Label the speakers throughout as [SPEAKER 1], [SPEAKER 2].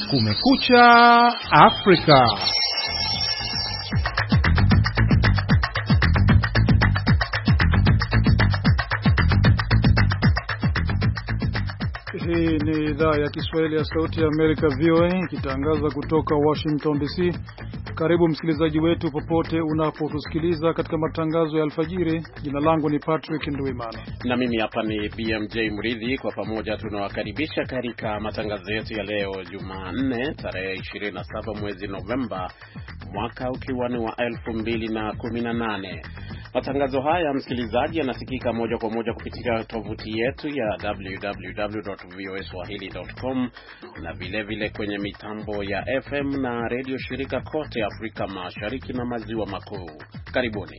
[SPEAKER 1] Kumekucha Afrika. Hii ni idhaa ya Kiswahili ya Sauti ya Amerika VOA ikitangaza kutoka Washington DC. Karibu msikilizaji wetu popote unapotusikiliza katika matangazo ya alfajiri. Jina langu ni Patrick Nduimana.
[SPEAKER 2] Na mimi hapa ni BMJ Mridhi. Kwa pamoja tunawakaribisha katika matangazo yetu ya leo Jumanne tarehe 27 mwezi Novemba mwaka ukiwa ni wa 2018. Matangazo haya msikilizaji yanasikika moja kwa moja kupitia tovuti yetu ya www.voaswahili.com na vile kwenye mitambo ya FM na radio shirika kote Afrika Mashariki na Maziwa Makuu. Karibuni.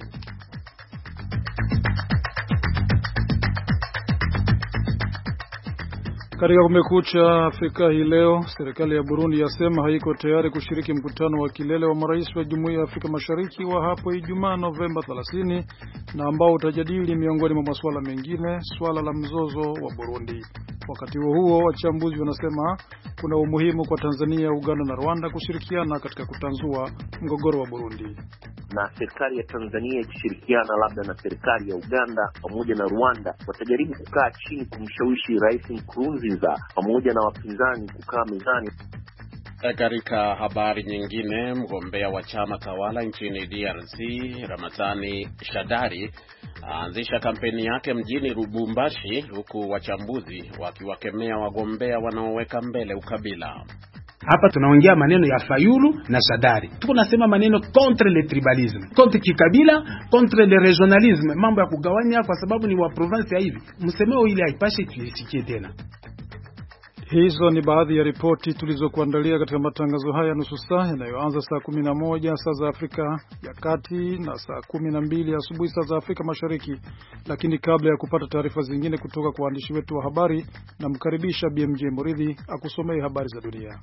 [SPEAKER 1] Katika Kumekucha Afrika hii leo, serikali ya Burundi yasema haiko tayari kushiriki mkutano wa kilele wa marais wa Jumuiya ya Afrika Mashariki wa hapo Ijumaa Novemba 30 na ambao utajadili miongoni mwa masuala mengine swala la mzozo wa Burundi. Wakati huo wachambuzi wanasema kuna umuhimu kwa Tanzania, Uganda na Rwanda kushirikiana katika kutanzua mgogoro wa Burundi.
[SPEAKER 3] Na serikali ya Tanzania ikishirikiana labda na serikali ya Uganda pamoja na Rwanda watajaribu kukaa chini kumshawishi Rais Nkurunziza pamoja na wapinzani kukaa mezani.
[SPEAKER 2] Katika habari nyingine, mgombea wa chama tawala nchini DRC Ramadhani Shadari aanzisha kampeni yake mjini Lubumbashi, huku wachambuzi wakiwakemea wagombea wanaoweka mbele ukabila.
[SPEAKER 4] Hapa tunaongea maneno ya Fayulu na Shadari. Tuko nasema maneno contre le tribalisme, contre kikabila, contre le regionalisme, mambo ya kugawanya kwa sababu ni wa province ya hivi. Msemeo ile haipashe tuisikie tena.
[SPEAKER 1] Hizo ni baadhi ya ripoti tulizokuandalia katika matangazo haya nusu saa yanayoanza saa 11 saa za Afrika ya Kati na saa 12 asubuhi saa za Afrika Mashariki. Lakini kabla ya kupata taarifa zingine kutoka kwa waandishi wetu wa habari, namkaribisha BMJ Muridhi akusomee habari za dunia.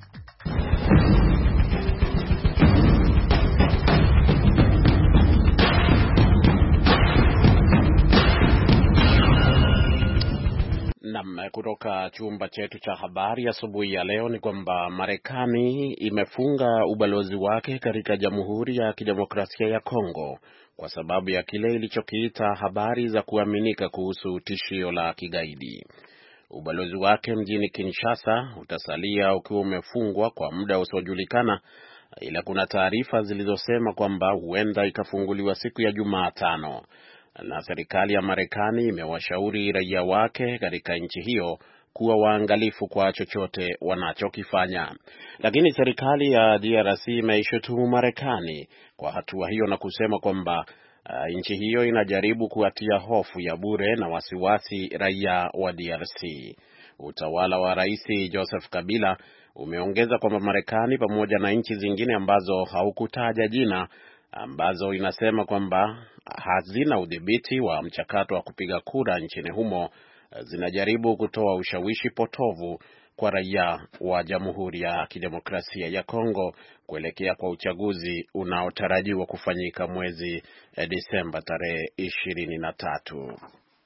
[SPEAKER 2] Kutoka chumba chetu cha habari asubuhi ya leo ni kwamba Marekani imefunga ubalozi wake katika Jamhuri ya Kidemokrasia ya Kongo kwa sababu ya kile ilichokiita habari za kuaminika kuhusu tishio la kigaidi. Ubalozi wake mjini Kinshasa utasalia ukiwa umefungwa kwa muda usiojulikana, ila kuna taarifa zilizosema kwamba huenda ikafunguliwa siku ya Jumatano. Na serikali ya Marekani imewashauri raia wake katika nchi hiyo kuwa waangalifu kwa chochote wanachokifanya. Lakini serikali ya DRC imeishutumu Marekani kwa hatua hiyo na kusema kwamba nchi hiyo inajaribu kuatia hofu ya bure na wasiwasi raia wa DRC. Utawala wa Rais Joseph Kabila umeongeza kwamba Marekani pamoja na nchi zingine ambazo haukutaja jina, ambazo inasema kwamba hazina udhibiti wa mchakato wa kupiga kura nchini humo, zinajaribu kutoa ushawishi potovu kwa raia wa Jamhuri ya Kidemokrasia ya Kongo kuelekea kwa uchaguzi unaotarajiwa kufanyika mwezi Disemba tarehe 23.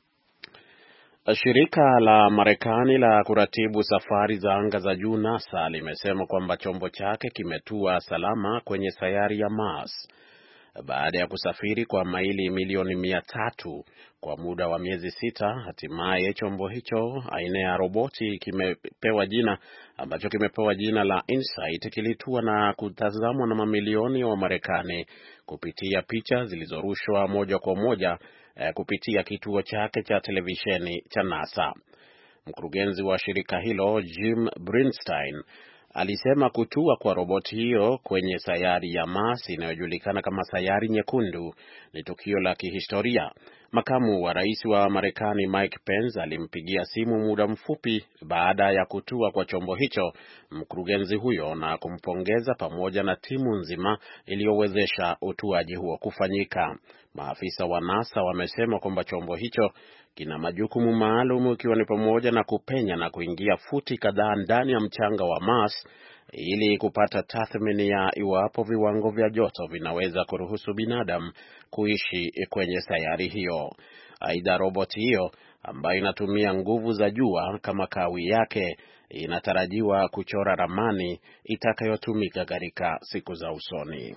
[SPEAKER 2] Shirika la Marekani la kuratibu safari za anga za juu NASA limesema kwamba chombo chake kimetua salama kwenye sayari ya Mars baada ya kusafiri kwa maili milioni 300 kwa muda wa miezi 6. Hatimaye chombo hicho aina ya roboti ambacho kimepewa jina la InSight kilitua na kutazamwa na mamilioni wa Marekani kupitia picha zilizorushwa moja kwa moja kupitia kituo chake cha televisheni cha NASA. Mkurugenzi wa shirika hilo Jim Brinstein alisema kutua kwa roboti hiyo kwenye sayari ya Mars inayojulikana kama sayari nyekundu ni tukio la kihistoria. Makamu wa rais wa Marekani Mike Pence alimpigia simu muda mfupi baada ya kutua kwa chombo hicho mkurugenzi huyo na kumpongeza pamoja na timu nzima iliyowezesha utuaji huo kufanyika. Maafisa wa NASA wamesema kwamba chombo hicho kina majukumu maalum, ikiwa ni pamoja na kupenya na kuingia futi kadhaa ndani ya mchanga wa Mars ili kupata tathmini ya iwapo viwango vya joto vinaweza kuruhusu binadamu kuishi kwenye sayari hiyo. Aidha, roboti hiyo ambayo inatumia nguvu za jua kama kawi yake inatarajiwa kuchora ramani itakayotumika katika siku za usoni.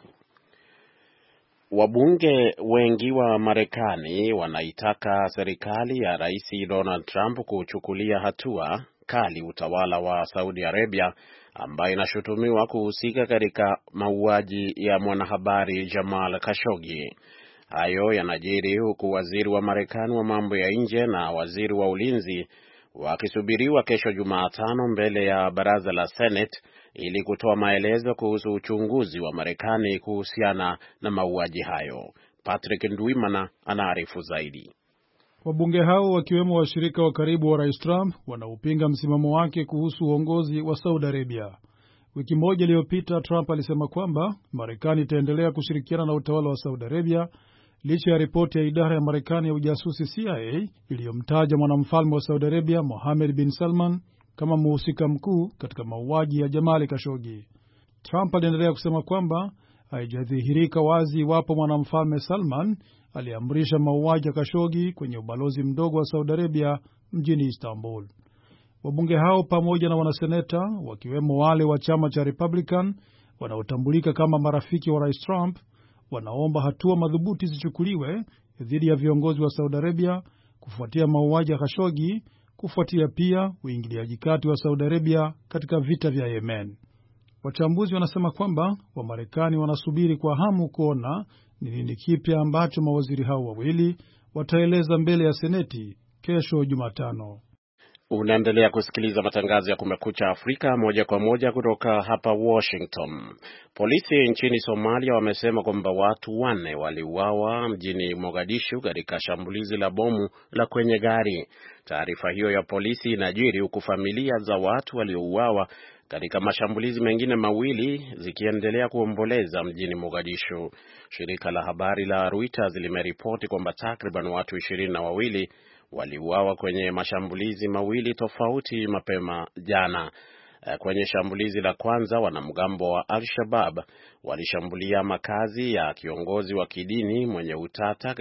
[SPEAKER 2] Wabunge wengi wa Marekani wanaitaka serikali ya Rais Donald Trump kuchukulia hatua kali utawala wa Saudi Arabia ambayo inashutumiwa kuhusika katika mauaji ya mwanahabari Jamal Khashoggi. Hayo yanajiri huku waziri wa Marekani wa mambo ya nje na waziri wa ulinzi wakisubiriwa kesho Jumatano mbele ya baraza la Senate ili kutoa maelezo kuhusu uchunguzi wa Marekani kuhusiana na mauaji hayo. Patrick Ndwimana anaarifu zaidi.
[SPEAKER 1] Wabunge hao wakiwemo washirika wa karibu wa Rais Trump wanaupinga msimamo wake kuhusu uongozi wa Saudi Arabia. Wiki moja iliyopita Trump alisema kwamba Marekani itaendelea kushirikiana na utawala wa Saudi Arabia licha ya ripoti ya idara ya Marekani ya ujasusi CIA iliyomtaja mwanamfalme wa Saudi Arabia Mohammed bin Salman kama mhusika mkuu katika mauaji ya Jamal Khashoggi. Trump aliendelea kusema kwamba haijadhihirika wazi iwapo mwanamfalme Salman aliamrisha mauaji ya Khashoggi kwenye ubalozi mdogo wa Saudi Arabia mjini Istanbul. Wabunge hao pamoja na wanaseneta wakiwemo wale wa chama cha Republican wanaotambulika kama marafiki wa Rais Trump wanaomba hatua madhubuti zichukuliwe dhidi ya viongozi wa Saudi Arabia kufuatia mauaji ya Khashoggi, kufuatia pia uingiliaji kati wa Saudi Arabia katika vita vya Yemen. Wachambuzi wanasema kwamba Wamarekani wanasubiri kwa hamu kuona ni nini kipya ambacho mawaziri hao wawili wataeleza mbele ya Seneti kesho Jumatano.
[SPEAKER 2] Unaendelea kusikiliza matangazo ya Kumekucha Afrika moja kwa moja kutoka hapa Washington. Polisi nchini Somalia wamesema kwamba watu 4 waliuawa mjini Mogadishu katika shambulizi la bomu la kwenye gari. Taarifa hiyo ya polisi inajiri huku familia za watu waliouawa katika mashambulizi mengine mawili zikiendelea kuomboleza mjini Mogadishu. Shirika la habari la Reuters limeripoti kwamba takriban watu 22 waliuawa kwenye mashambulizi mawili tofauti mapema jana. Kwenye shambulizi la kwanza, wanamgambo wa Al-Shabaab walishambulia makazi ya kiongozi wa kidini mwenye utata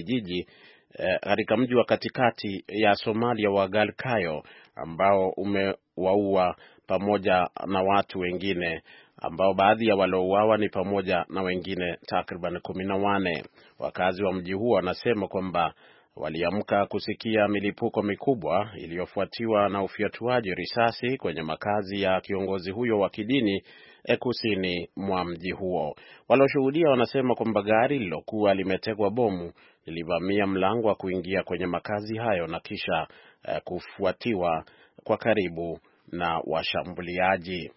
[SPEAKER 2] katika mji wa katikati ya Somalia wa Galkayo, ambao umewaua pamoja na watu wengine, ambao baadhi ya waliouawa ni pamoja na wengine takriban 14. Wakazi wa mji huo wanasema kwamba waliamka kusikia milipuko mikubwa iliyofuatiwa na ufyatuaji risasi kwenye makazi ya kiongozi huyo wa kidini kusini mwa mji huo. Walioshuhudia wanasema kwamba gari lilokuwa limetegwa bomu lilivamia mlango wa kuingia kwenye makazi hayo na kisha kufuatiwa kwa karibu na washambuliaji.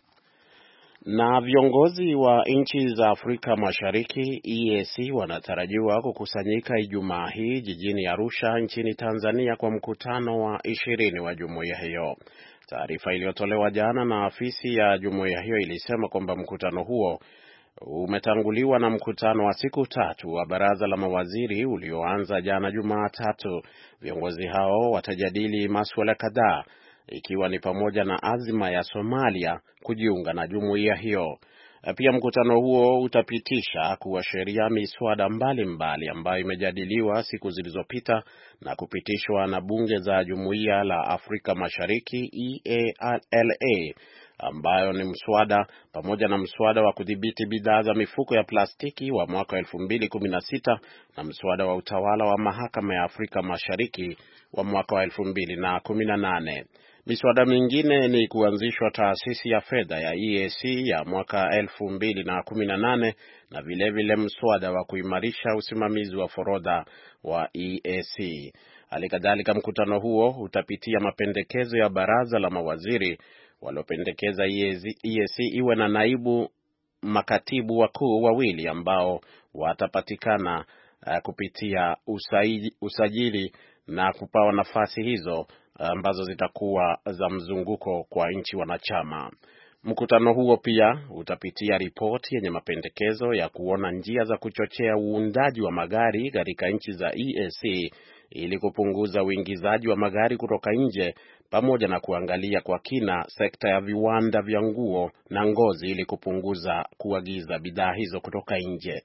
[SPEAKER 2] Na viongozi wa nchi za Afrika Mashariki EAC wanatarajiwa kukusanyika Ijumaa hii jijini Arusha nchini Tanzania kwa mkutano wa 20 wa jumuiya hiyo. Taarifa iliyotolewa jana na afisi ya jumuiya hiyo ilisema kwamba mkutano huo umetanguliwa na mkutano wa siku 3 wa baraza la mawaziri ulioanza jana Jumatatu. Viongozi hao watajadili masuala kadhaa, ikiwa ni pamoja na azma ya Somalia kujiunga na jumuiya hiyo. Pia mkutano huo utapitisha kuwa sheria miswada mbalimbali ambayo imejadiliwa siku zilizopita na kupitishwa na bunge za Jumuiya la Afrika Mashariki EALA, ambayo ni mswada pamoja na mswada wa kudhibiti bidhaa za mifuko ya plastiki wa mwaka 2016 na mswada wa utawala wa mahakama ya Afrika Mashariki wa mwaka wa 2018. Miswada mingine ni kuanzishwa taasisi ya fedha ya EAC ya mwaka 2018 na vilevile mswada wa kuimarisha usimamizi wa forodha wa EAC. Halikadhalika, mkutano huo utapitia mapendekezo ya baraza la mawaziri waliopendekeza EAC iwe na naibu makatibu wakuu wawili ambao watapatikana kupitia usajili na kupawa nafasi hizo ambazo zitakuwa za mzunguko kwa nchi wanachama. Mkutano huo pia utapitia ripoti yenye mapendekezo ya kuona njia za kuchochea uundaji wa magari katika nchi za EAC ili kupunguza uingizaji wa magari kutoka nje, pamoja na kuangalia kwa kina sekta ya viwanda vya nguo na ngozi ili kupunguza kuagiza bidhaa hizo kutoka nje.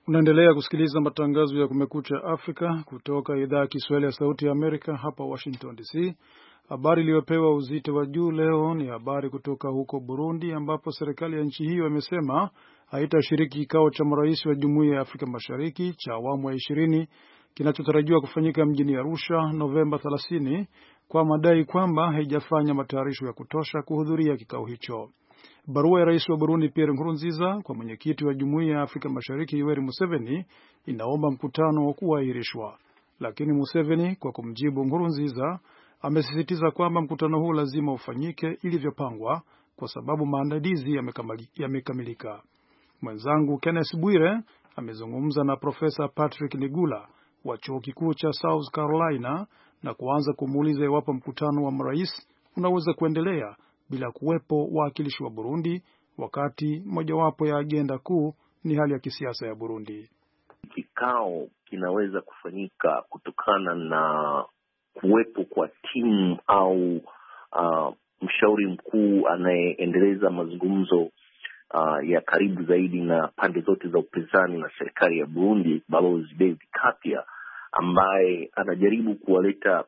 [SPEAKER 1] Unaendelea kusikiliza matangazo ya Kumekucha Afrika kutoka idhaa ya Kiswahili ya Sauti ya Amerika hapa Washington DC. Habari iliyopewa uzito wa juu leo ni habari kutoka huko Burundi, ambapo serikali ya nchi hiyo imesema haitashiriki kikao cha marais wa Jumuiya ya Afrika Mashariki cha awamu ya 20 kinachotarajiwa kufanyika mjini Arusha Novemba 30 kwa madai kwamba haijafanya matayarisho ya kutosha kuhudhuria kikao hicho. Barua ya rais wa Burundi Pierre Nkurunziza kwa mwenyekiti wa Jumuiya ya Afrika Mashariki Yoweri Museveni inaomba mkutano wa kuahirishwa, lakini Museveni kwa kumjibu Nkurunziza amesisitiza kwamba mkutano huu lazima ufanyike ilivyopangwa kwa sababu maandalizi yamekamilika. Mwenzangu Kenneth Bwire amezungumza na Profesa Patrick Nigula wa Chuo Kikuu cha South Carolina na kuanza kumuuliza iwapo mkutano wa marais unaweza kuendelea bila kuwepo wawakilishi wa Burundi, wakati mojawapo ya agenda kuu ni hali ya kisiasa ya Burundi.
[SPEAKER 3] Kikao kinaweza kufanyika kutokana na kuwepo kwa timu au mshauri mkuu anayeendeleza mazungumzo ya karibu zaidi na pande zote za upinzani na serikali ya Burundi, Balozi David Kapia, ambaye anajaribu kuwaleta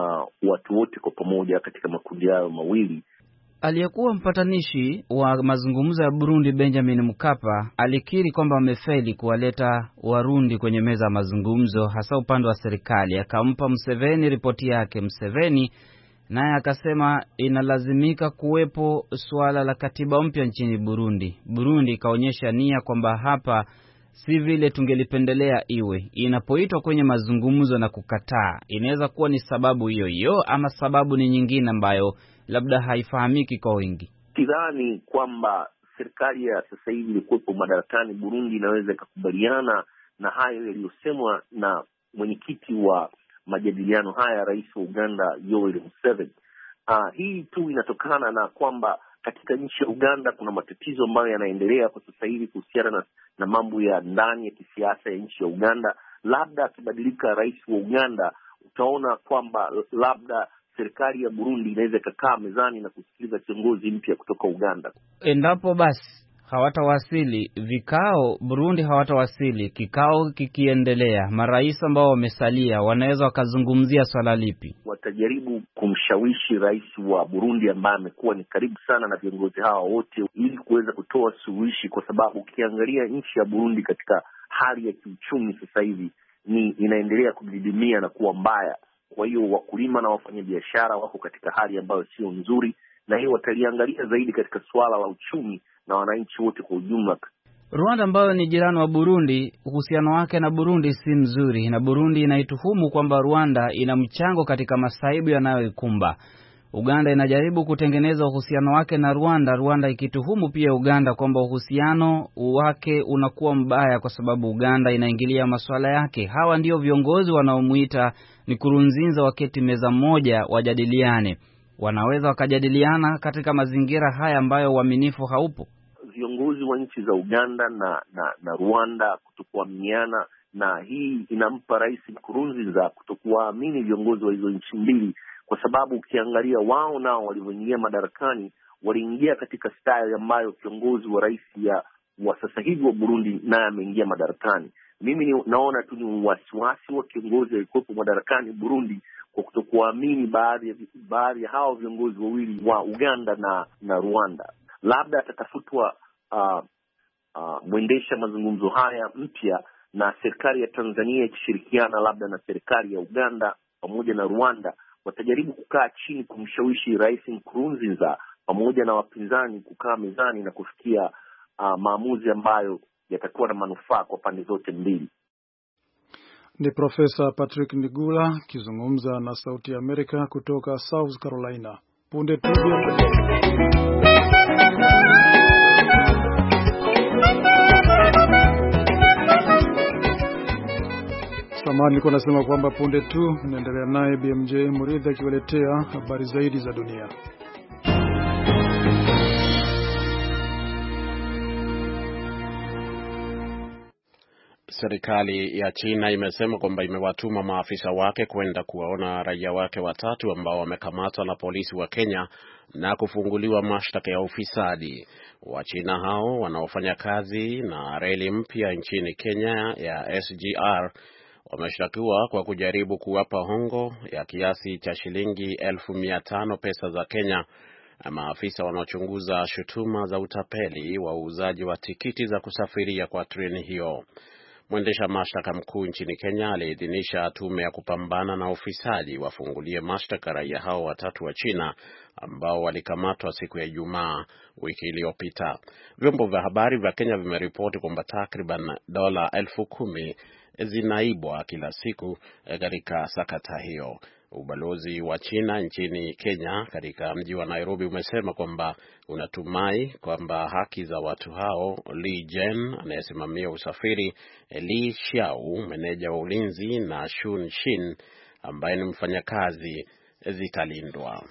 [SPEAKER 3] watu wote kwa pamoja katika makundi yao mawili.
[SPEAKER 5] Aliyekuwa mpatanishi wa mazungumzo ya Burundi Benjamin Mkapa alikiri kwamba amefeli kuwaleta Warundi kwenye meza ya mazungumzo, hasa upande wa serikali. Akampa Museveni ripoti yake. Museveni naye akasema inalazimika kuwepo suala la katiba mpya nchini Burundi. Burundi ikaonyesha nia kwamba hapa si vile tungelipendelea iwe. Inapoitwa kwenye mazungumzo na kukataa, inaweza kuwa ni sababu hiyo hiyo ama sababu ni nyingine ambayo labda haifahamiki kwa wengi.
[SPEAKER 3] Sidhani kwamba serikali ya sasa hivi ilikuwepo madarakani Burundi inaweza ikakubaliana na hayo yaliyosemwa na mwenyekiti wa majadiliano haya, rais wa Uganda Yoweri Museveni. Hii tu inatokana na kwamba katika nchi ya Uganda kuna matatizo ambayo yanaendelea kwa sasa hivi kuhusiana na mambo ya ndani ya kisiasa ya nchi ya Uganda. Labda akibadilika rais wa Uganda, utaona kwamba labda serikali ya Burundi inaweza ikakaa mezani na kusikiliza kiongozi mpya kutoka Uganda.
[SPEAKER 5] Endapo basi hawatawasili vikao, Burundi hawatawasili, kikao kikiendelea, marais ambao wamesalia wanaweza wakazungumzia swala lipi?
[SPEAKER 3] Watajaribu kumshawishi rais wa Burundi ambaye amekuwa ni karibu sana na viongozi hawa wote ili kuweza kutoa suluhishi, kwa sababu ukiangalia nchi ya Burundi katika hali ya kiuchumi sasa hivi inaendelea kudidimia na kuwa mbaya. Kwa hiyo wakulima na wafanyabiashara wako katika hali ambayo sio nzuri, na hiyo wataliangalia zaidi katika suala la uchumi na wananchi wote kwa ujumla.
[SPEAKER 5] Rwanda ambayo ni jirani wa Burundi, uhusiano wake na Burundi si mzuri, na Burundi inaituhumu kwamba Rwanda ina mchango katika masaibu yanayoikumba. Uganda inajaribu kutengeneza uhusiano wake na Rwanda, Rwanda ikituhumu pia Uganda kwamba uhusiano wake unakuwa mbaya kwa sababu Uganda inaingilia masuala yake. Hawa ndio viongozi wanaomuita Nkurunziza waketi meza moja wajadiliane. Wanaweza wakajadiliana katika mazingira haya ambayo uaminifu haupo?
[SPEAKER 3] Viongozi wa nchi za Uganda na Rwanda kutokuaminiana, na hii inampa rais Nkurunziza kutokuamini viongozi wa hizo nchi mbili, kwa sababu ukiangalia wao nao walivyoingia madarakani waliingia katika style ambayo kiongozi wa rais wa sasa hivi wa Burundi naye ameingia madarakani. Mimi naona tu ni wasiwasi wa kiongozi aliyekuwa madarakani Burundi kwa kutokuamini baadhi ya hao viongozi wawili wa Uganda na Rwanda. Labda atatafutwa mwendesha mazungumzo haya mpya, na serikali ya Tanzania ikishirikiana labda na serikali ya Uganda pamoja na Rwanda watajaribu kukaa chini kumshawishi rais Nkurunziza pamoja na wapinzani kukaa mezani na kufikia maamuzi ambayo yatakuwa na manufaa kwa pande zote mbili.
[SPEAKER 1] Ni Profesa Patrick Nigula kizungumza na Sauti ya Amerika kutoka South Carolina. Punde tu Samahani, nilikuwa nasema kwamba punde tu naendelea naye BMJ Muridhi akiwaletea habari zaidi za dunia.
[SPEAKER 2] Serikali ya China imesema kwamba imewatuma maafisa wake kwenda kuwaona raia wake watatu ambao wamekamatwa na polisi wa Kenya na kufunguliwa mashtaka ya ufisadi. Wachina hao wanaofanya kazi na reli mpya nchini Kenya ya SGR wameshtakiwa kwa kujaribu kuwapa hongo ya kiasi cha shilingi 1,500 pesa za Kenya na maafisa wanaochunguza shutuma za utapeli wa uuzaji wa tikiti za kusafiria kwa treni hiyo. Mwendesha mashtaka mkuu nchini Kenya aliidhinisha tume ya kupambana na ufisadi wafungulie mashtaka raia hao watatu wa China ambao walikamatwa siku ya Ijumaa wiki iliyopita. Vyombo vya habari vya Kenya vimeripoti kwamba takriban dola 10,000 zinaibwa kila siku katika sakata hiyo. Ubalozi wa China nchini Kenya katika mji wa Nairobi umesema kwamba unatumai kwamba haki za watu hao, Li Jen anayesimamia usafiri, Li Xiao meneja wa ulinzi na Shun Shin ambaye ni mfanyakazi zitalindwa.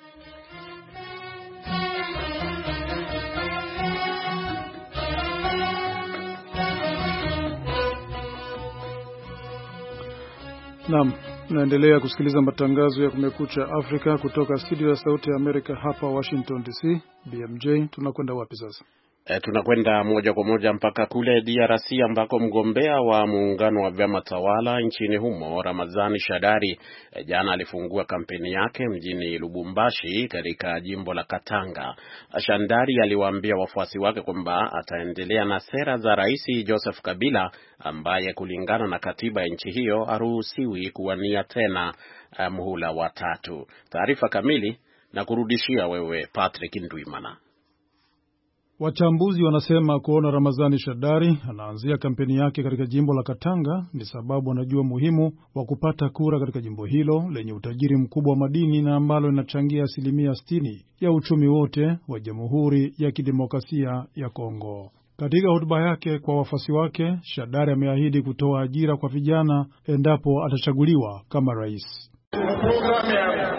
[SPEAKER 1] Naam, naendelea kusikiliza matangazo ya Kumekucha Afrika kutoka studio ya Sauti ya Amerika hapa Washington DC. BMJ, tunakwenda wapi sasa?
[SPEAKER 2] Tunakwenda moja kwa moja mpaka kule DRC ambako mgombea wa muungano wa vyama tawala nchini humo Ramazani Shadari jana alifungua kampeni yake mjini Lubumbashi katika jimbo la Katanga. Shadari aliwaambia wafuasi wake kwamba ataendelea na sera za Rais Joseph Kabila ambaye kulingana na katiba ya nchi hiyo haruhusiwi kuwania tena muhula wa 3. Taarifa kamili na kurudishia wewe Patrick Ndwimana.
[SPEAKER 1] Wachambuzi wanasema kuona Ramazani Shadari anaanzia kampeni yake katika jimbo la Katanga ni sababu anajua muhimu wa kupata kura katika jimbo hilo lenye utajiri mkubwa wa madini na ambalo linachangia 60% ya uchumi wote wa Jamhuri ya Kidemokrasia ya Kongo. Katika hotuba yake kwa wafuasi wake, Shadari ameahidi kutoa ajira kwa vijana endapo atachaguliwa kama rais.
[SPEAKER 6] Programu ya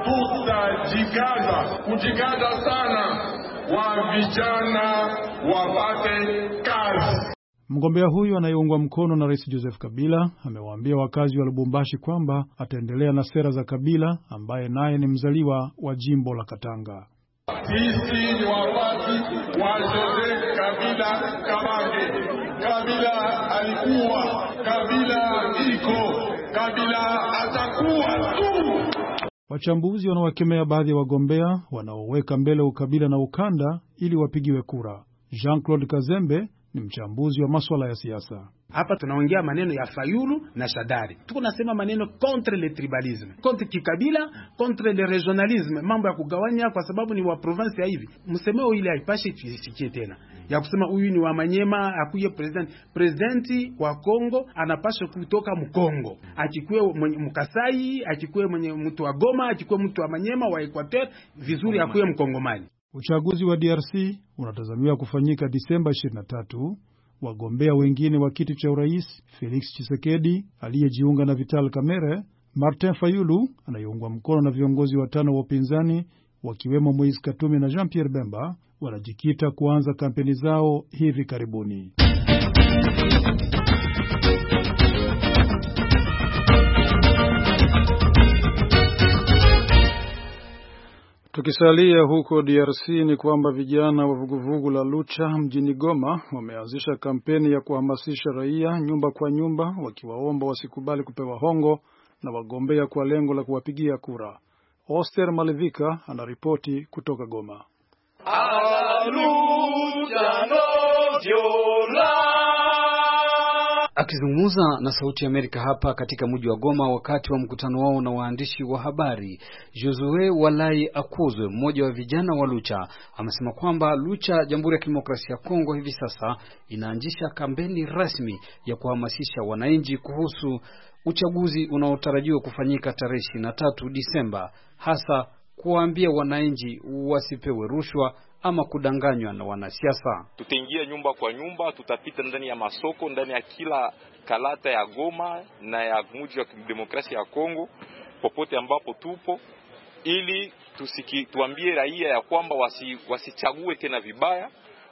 [SPEAKER 6] kujikaza sana wa vijana wapate kazi.
[SPEAKER 1] Mgombea huyu anayeungwa mkono na Rais Joseph Kabila amewaambia wakazi wa Lubumbashi kwamba ataendelea na sera za Kabila ambaye naye ni mzaliwa wa jimbo la Katanga.
[SPEAKER 6] Sisi ni wapati wa Joseph Kabila Kabange. Kabila alikuwa, Kabila iko, Kabila atakuwa tu.
[SPEAKER 1] Wachambuzi wanawakemea baadhi ya wagombea wanaoweka mbele ukabila na ukanda ili wapigiwe kura. Jean-Claude Kazembe ni mchambuzi wa masuala ya siasa.
[SPEAKER 4] Hapa tunaongea maneno ya Fayulu na Shadari. Tuko nasema maneno contre le tribalisme, contre kikabila, contre le regionalisme, mambo ya kugawanya kwa sababu ni wa province ya hivi. Msemeo ile haipashi tusikie tena. Ya kusema huyu ni wa Manyema, akuye presidenti wa Kongo, anapaswa kutoka Mkongo. Akikuwe Mkasai, akikuwe mtu wa Goma, akikuwe mtu wa Manyema, wa Equateur, vizuri akuye Mkongomani.
[SPEAKER 1] Uchaguzi wa DRC unatazamiwa kufanyika Disemba 23. Wagombea wengine wa kiti cha urais, Felix Tshisekedi aliyejiunga na Vital Kamerhe, Martin Fayulu anayeungwa mkono na viongozi 5 wa upinzani wakiwemo Moise Katumbi na Jean-Pierre Bemba wanajikita kuanza kampeni zao hivi karibuni. Tukisalia huko DRC ni kwamba vijana wa vuguvugu la Lucha mjini Goma wameanzisha kampeni ya kuhamasisha raia nyumba kwa nyumba wakiwaomba wasikubali kupewa hongo na wagombea kwa lengo la kuwapigia kura. Oster Malevika anaripoti kutoka Goma.
[SPEAKER 7] Akizungumza na Sauti ya Amerika hapa katika mji wa Goma wakati wa mkutano wao na waandishi wa habari, Josue Walai Akuzwe, mmoja wa vijana wa Lucha, amesema kwamba Lucha Jamhuri ya Kidemokrasia ya Kongo hivi sasa inaanzisha kampeni rasmi ya kuhamasisha wananchi kuhusu uchaguzi unaotarajiwa kufanyika tarehe 23 Disemba, hasa kuwaambia wananchi wasipewe rushwa ama kudanganywa na wanasiasa.
[SPEAKER 8] Tutaingia nyumba kwa nyumba, tutapita ndani ya masoko, ndani ya kila kalata ya Goma na ya mji wa Demokrasia ya Kongo, popote ambapo tupo, ili tuambie raia ya kwamba wasichague tena vibaya,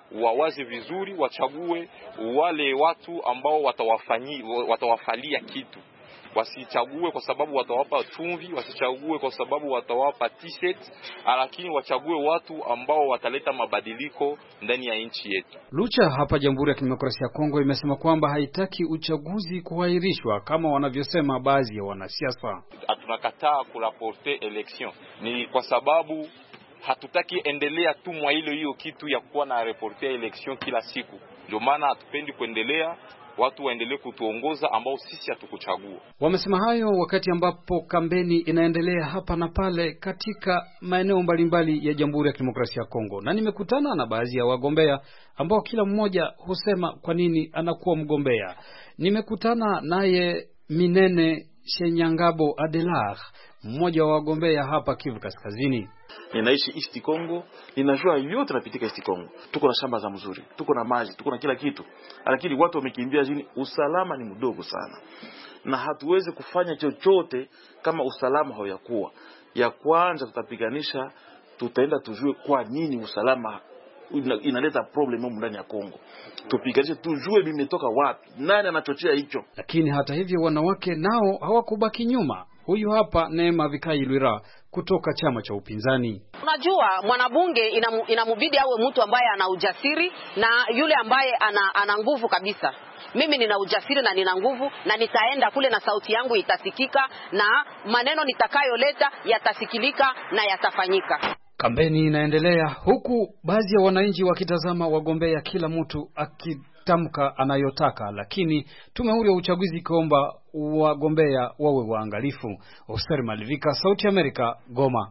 [SPEAKER 8] wawaze vizuri, wachague wale watu ambao watawafalia kitu. Wasichague kwa sababu watawapa chumvi, wasichague kwa sababu watawapa t-shirt, lakini wachague watu ambao wataleta mabadiliko ndani ya nchi yetu.
[SPEAKER 7] Lucha hapa Jamhuri ya Kidemokrasia ya Kongo imesema kwamba haitaki uchaguzi kuahirishwa kama wanavyosema baadhi ya wanasiasa.
[SPEAKER 8] Tunakataa kuraporte election. Ni kwa sababu hatutaki endelea tu mwa hiyo kitu ya kuwa na reporter election kila siku. Ndio maana hatupendi kuendelea watu waendelee kutuongoza ambao sisi hatukuchagua.
[SPEAKER 7] Wamesema hayo wakati ambapo kampeni inaendelea hapa na pale katika maeneo mbalimbali ya Jamhuri ya Kidemokrasia ya Kongo. Na nimekutana na baadhi ya wagombea ambao kila mmoja husema kwa nini anakuwa mgombea. Nimekutana naye Minene Shenyangabo Adelar, mmoja wa wagombea hapa Kivu Kaskazini.
[SPEAKER 9] Ninaishi East Congo, ninajua yote napitika East Congo. Tuko na shamba za mzuri, tuko na maji, tuko na kila kitu. Lakini watu wamekimbia jini, usalama ni mdogo sana. Na hatuwezi kufanya chochote kama usalama hauyakuwa. Ya kwanza tutapiganisha, tutaenda tujue kwa nini usalama inaleta problem ndani ya Kongo. Tupiganishe tujue vimetoka wapi, nani anachochea hicho.
[SPEAKER 7] Lakini hata hivyo wanawake nao hawakubaki nyuma. Huyu hapa Neema Vikailwira kutoka chama cha upinzani.
[SPEAKER 10] Unajua mwanabunge inamubidi awe mtu ambaye ana ujasiri na yule ambaye ana nguvu kabisa. Mimi nina ujasiri na nina nguvu na nitaenda kule na sauti yangu itasikika na maneno nitakayoleta yatasikilika na yatafanyika.
[SPEAKER 7] Kampeni inaendelea huku baadhi ya wananchi wakitazama wagombea kila mtu akitamka anayotaka, lakini tume huru ya uchaguzi ikiomba wagombea wawe waangalifu. Oster Malivika, Sauti ya Amerika, Goma.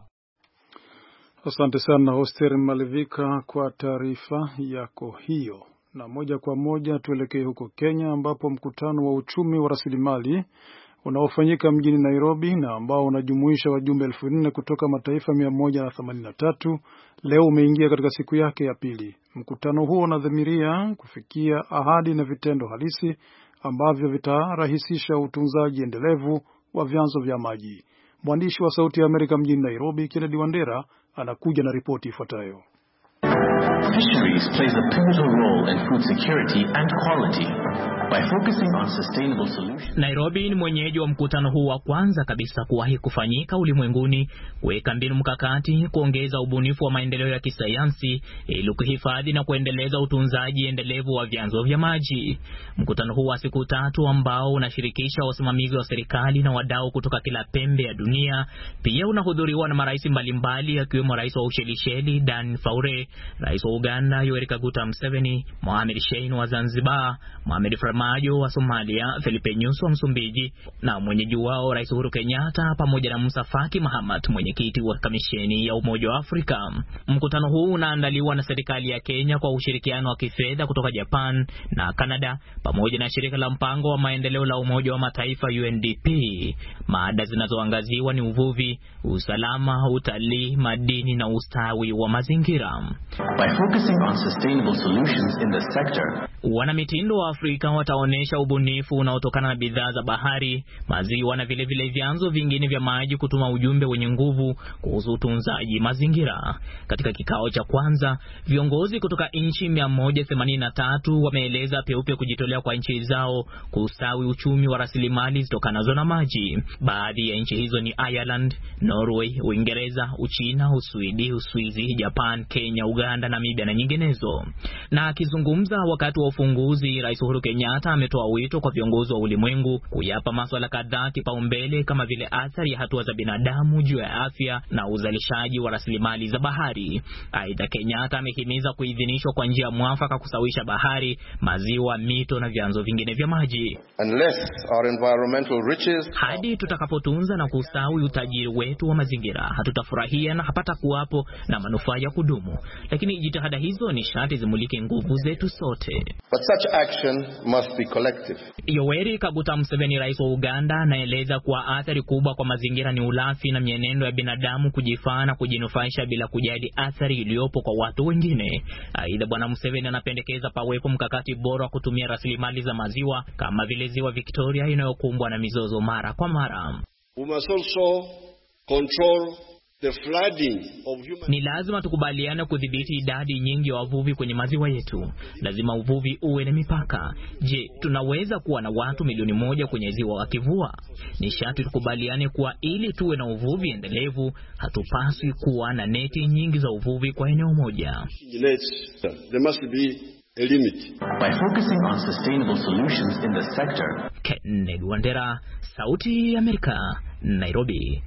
[SPEAKER 1] Asante sana Oster Malivika kwa taarifa yako hiyo. Na moja kwa moja tuelekee huko Kenya ambapo mkutano wa uchumi wa rasilimali unaofanyika mjini Nairobi na ambao unajumuisha wajumbe 4,000 kutoka mataifa 183 leo umeingia katika siku yake ya pili. Mkutano huo unadhamiria kufikia ahadi na vitendo halisi ambavyo vitarahisisha utunzaji endelevu wa vyanzo vya maji. Mwandishi wa Sauti ya Amerika mjini Nairobi, Kennedy Wandera, anakuja na ripoti ifuatayo.
[SPEAKER 11] Fisheries plays a pivotal role in food security and quality. By focusing on sustainable solutions.
[SPEAKER 12] Nairobi ni mwenyeji wa mkutano huu wa kwanza kabisa kuwahi kufanyika ulimwenguni, kuweka mbinu mkakati, kuongeza ubunifu wa maendeleo ya kisayansi ili kuhifadhi na kuendeleza utunzaji endelevu wa vyanzo vya maji. Mkutano huu wa siku 3 ambao unashirikisha wasimamizi wa serikali na wadau kutoka kila pembe ya dunia, pia unahudhuriwa na marais mbalimbali akiwemo rais wa Ushelisheli Dan Faure, rais wa Uganda Yoweri Kaguta Museveni, Mohamed Shein wa Zanzibar, Mohamed Farmajo wa Somalia, Filipe Nyusi wa Msumbiji na mwenyeji wao Rais Uhuru Kenyatta pamoja na Musa Faki Mahamat, mwenyekiti wa Kamisheni ya Umoja wa Afrika. Mkutano huu unaandaliwa na serikali ya Kenya kwa ushirikiano wa kifedha kutoka Japan na Canada pamoja na shirika la mpango wa maendeleo la Umoja wa Mataifa UNDP. Mada zinazoangaziwa ni uvuvi, usalama, utalii, madini na ustawi wa mazingira.
[SPEAKER 11] By focusing on sustainable solutions in the sector,
[SPEAKER 12] wanamitindo wa Afrika wataonesha ubunifu unaotokana na bidhaa za bahari, maziwa na vile vile vyanzo vingine vya maji kutuma ujumbe wenye nguvu kuhusu utunzaji mazingira. Katika kikao cha kwanza, viongozi kutoka nchi 183 wameeleza peupe kujitolea kwa nchi zao kustawi uchumi wa rasilimali zitokanazo na maji. Baadhi ya nchi hizo ni Ireland, Norway, Uingereza, Uchina, Uswidi, Uswizi, Japan, Kenya, Uganda, Namibia na nyinginezo. Na akizungumza wakati wa ufunguzi, Rais Uhuru Kenyatta ametoa wito kwa viongozi wa ulimwengu kuyapa masuala kadhaa kipaumbele kama vile athari ya hatua za binadamu juu ya afya na uzalishaji wa rasilimali za bahari. Aidha, Kenyatta amehimiza kuidhinishwa kwa njia mwafaka kusawisha bahari, maziwa, mito na vyanzo vingine vya maji.
[SPEAKER 13] Unless our environmental riches,
[SPEAKER 12] hadi tutakapotunza na kustawi utajiri wetu wa mazingira, hatutafurahia na hapata kuwapo na manufaa ya kudumu. Lakini jitihada hizo ni sharti zimulike nguvu zetu sote.
[SPEAKER 13] But such action must be collective.
[SPEAKER 12] Yoweri Kaguta Museveni, rais wa Uganda, anaeleza kuwa athari kubwa kwa mazingira ni ulafi na mienendo ya binadamu kujifaa na kujinufaisha bila kujali athari iliyopo kwa watu wengine. Aidha, Bwana Museveni anapendekeza pawepo mkakati bora wa kutumia rasilimali za maziwa kama vile ziwa Victoria inayokumbwa na mizozo mara kwa mara.
[SPEAKER 14] We must also control
[SPEAKER 12] Ni lazima tukubaliane kudhibiti idadi nyingi ya wavuvi kwenye maziwa yetu. Lazima uvuvi uwe na mipaka. Je, tunaweza kuwa na watu milioni 1 kwenye ziwa wakivua? Ni sharti tukubaliane kuwa ili tuwe na uvuvi endelevu, hatupaswi kuwa na neti nyingi za uvuvi kwa eneo moja.
[SPEAKER 11] There must be a limit. By focusing on sustainable solutions in the sector.
[SPEAKER 12] Kennedy Wandera, Sauti ya Amerika, Nairobi.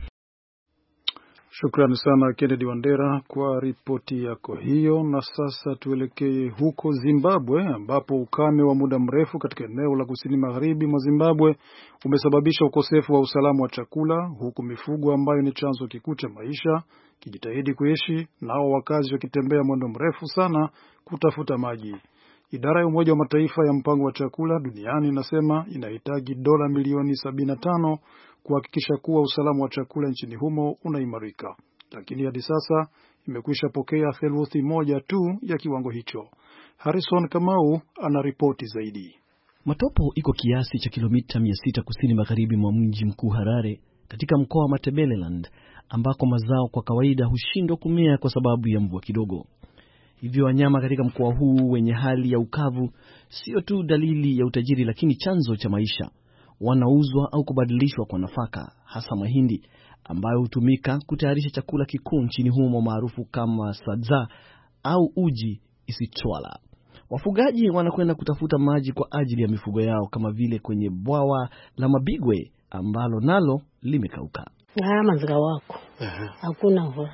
[SPEAKER 1] Shukrani sana Kennedy Wandera kwa ripoti yako hiyo. Na sasa tuelekee huko Zimbabwe, ambapo ukame wa muda mrefu katika eneo la kusini magharibi mwa Zimbabwe umesababisha ukosefu wa usalama wa chakula, huku mifugo ambayo ni chanzo kikuu cha maisha kijitahidi kuishi, nao wakazi wakitembea mwendo mrefu sana kutafuta maji. Idara ya Umoja wa Mataifa ya mpango wa chakula duniani inasema inahitaji dola milioni 75 kuhakikisha kuwa usalama wa chakula nchini humo unaimarika. Lakini hadi sasa imekwisha pokea theluthi moja tu ya kiwango hicho. Harrison Kamau anaripoti zaidi.
[SPEAKER 14] Matopo iko kiasi cha kilomita 600 kusini magharibi mwa mji mkuu Harare, katika mkoa wa Matabeleland, ambako mazao kwa kawaida hushindwa kumea kwa sababu ya mvua kidogo. Hivyo wanyama katika mkoa huu wenye hali ya ukavu sio tu dalili ya utajiri, lakini chanzo cha maisha. Wanauzwa au kubadilishwa kwa nafaka, hasa mahindi, ambayo hutumika kutayarisha chakula kikuu nchini humo maarufu kama sadza au uji isitwala. Wafugaji wanakwenda kutafuta maji kwa ajili ya mifugo yao, kama vile kwenye bwawa la Mabigwe ambalo nalo limekauka.
[SPEAKER 15] Mazira wako. Hakuna mvua.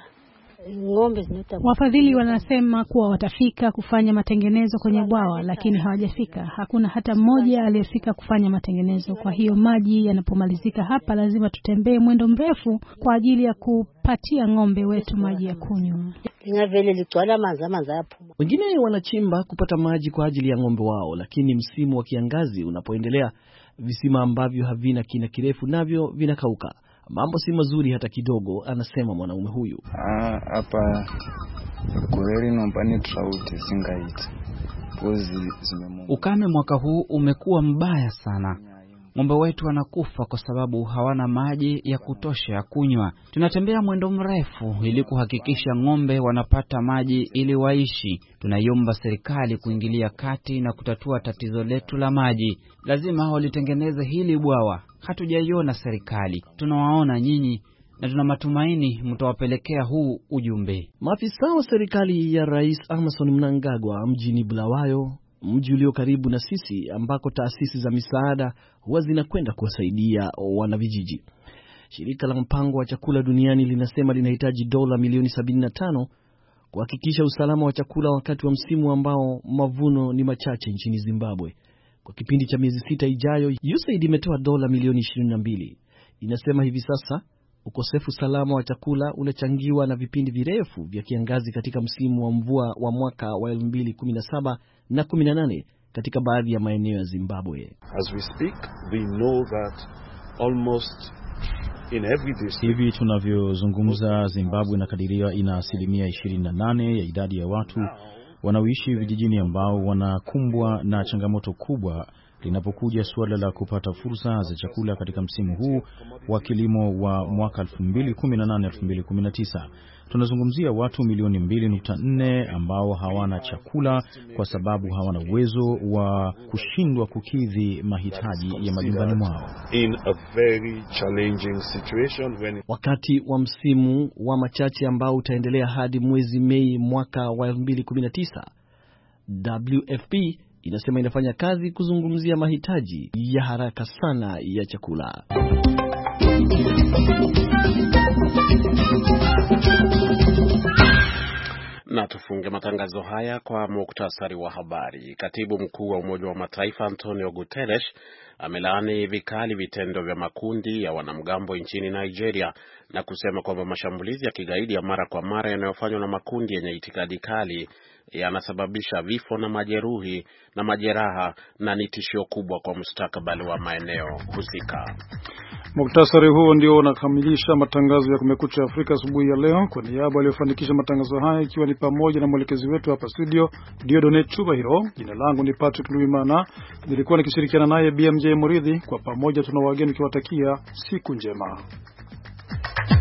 [SPEAKER 16] Wafadhili wanasema kuwa watafika kufanya matengenezo kwenye bwawa, lakini hawajafika. Hakuna hata mmoja aliyefika kufanya matengenezo. Kwa hiyo maji yanapomalizika hapa lazima tutembee mwendo mrefu kwa ajili ya kupatia ng'ombe wetu maji ya kunywa.
[SPEAKER 14] Wengine wanachimba kupata maji kwa ajili ya ng'ombe wao, lakini msimu wa kiangazi unapoendelea, visima ambavyo havina kina kirefu navyo vinakauka. Mambo si mazuri hata kidogo, anasema mwanaume huyu.
[SPEAKER 17] Hapa kweli nombani trauti singaita.
[SPEAKER 5] Ukame mwaka huu umekuwa mbaya sana. Ng'ombe wetu wanakufa kwa sababu hawana maji ya kutosha ya kunywa. Tunatembea mwendo mrefu ili kuhakikisha ng'ombe wanapata maji ili waishi. Tunaiomba serikali kuingilia kati na kutatua tatizo letu la maji. Lazima walitengeneze hili bwawa. Hatujaiona serikali. Tunawaona nyinyi na tuna matumaini mtawapelekea huu ujumbe.
[SPEAKER 14] Maafisa wa serikali ya Rais Emmerson Mnangagwa mjini Bulawayo, mji ulio karibu na sisi, ambako taasisi za misaada huwa zinakwenda kuwasaidia wanavijiji. Shirika la mpango wa chakula duniani linasema linahitaji dola milioni 75 kuhakikisha usalama wa chakula wakati wa msimu ambao mavuno ni machache nchini Zimbabwe. Kwa kipindi cha miezi 6 ijayo, USAID imetoa dola milioni 22. Inasema hivi sasa ukosefu salama wa chakula unachangiwa na vipindi virefu vya kiangazi katika msimu wa mvua wa mwaka wa 2017 na 18 katika baadhi ya maeneo ya Zimbabwe.
[SPEAKER 18] As we speak, we know that almost in every district.
[SPEAKER 19] Hivi tunavyozungumza, Zimbabwe inakadiriwa ina 28% ya idadi ya watu wanaoishi vijijini ambao wanakumbwa na changamoto kubwa linapokuja suala la kupata fursa za chakula katika msimu huu wa kilimo wa mwaka 2018-2019. Tunazungumzia watu milioni 2.4 ambao hawana chakula kwa sababu hawana uwezo wa kushindwa kukidhi mahitaji ya majumbani mwao.
[SPEAKER 18] In a very challenging situation when
[SPEAKER 14] wakati wa msimu wa machache ambao utaendelea hadi mwezi Mei mwaka wa 2019, WFP inasema inafanya kazi kuzungumzia mahitaji ya haraka sana ya chakula.
[SPEAKER 2] Na tufunge matangazo haya kwa muktasari wa habari. Katibu mkuu wa Umoja wa Mataifa Antonio Guterres amelaani vikali vitendo vya makundi ya wanamgambo nchini Nigeria na kusema kwamba mashambulizi ya kigaidi ya mara kwa mara yanayofanywa na makundi yenye itikadi kali yanasababisha vifo na majeruhi na majeraha na ni tishio kubwa kwa mustakabali wa maeneo husika.
[SPEAKER 1] Muktasari huo ndio unakamilisha matangazo ya Kumekucha Afrika asubuhi ya leo. Kwa niaba aliyofanikisha matangazo haya, ikiwa ni pamoja na mwelekezi wetu hapa studio Dieudonne Chubahiro, jina langu ni Patrick Luimana, nilikuwa nikishirikiana naye BMJ Muridhi. Kwa pamoja tuna wageni kiwatakia siku njema.